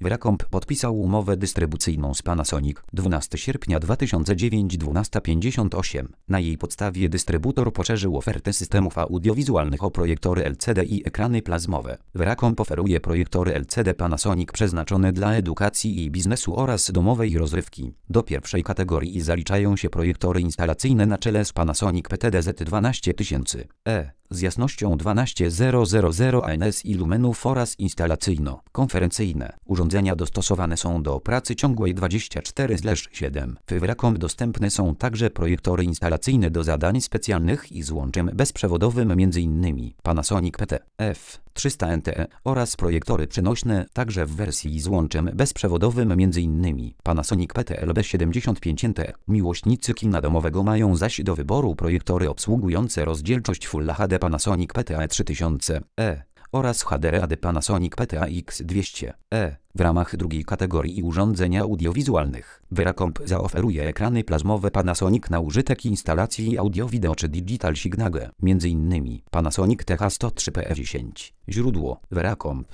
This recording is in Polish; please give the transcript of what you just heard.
Veracomp podpisał umowę dystrybucyjną z Panasonic 12 sierpnia 2009 12:58. Na jej podstawie dystrybutor poszerzył ofertę systemów audiowizualnych o projektory LCD i ekrany plazmowe. Veracomp oferuje projektory LCD Panasonic przeznaczone dla edukacji i biznesu oraz domowej rozrywki. Do pierwszej kategorii zaliczają się projektory instalacyjne na czele z Panasonic PTDZ 12000E z jasnością 12000 ANS i lumenów oraz instalacyjno-konferencyjne. Urządzenia dostosowane są do pracy ciągłej 24/7. W Veracomp dostępne są także projektory instalacyjne do zadań specjalnych i z łączem bezprzewodowym m.in. Panasonic PT-F300 NTE oraz projektory przenośne także w wersji z łączem bezprzewodowym m.in. Panasonic PT-LB75 NTE. Miłośnicy kina domowego mają zaś do wyboru projektory obsługujące rozdzielczość Full HD Panasonic PTAE 3000E oraz HDR Panasonic PTAE X200E. W ramach drugiej kategorii urządzeń audiowizualnych Veracomp zaoferuje ekrany plazmowe Panasonic na użytek instalacji audio-wideo czy digital signage, m.in. Panasonic TH103PE10. Źródło Veracomp.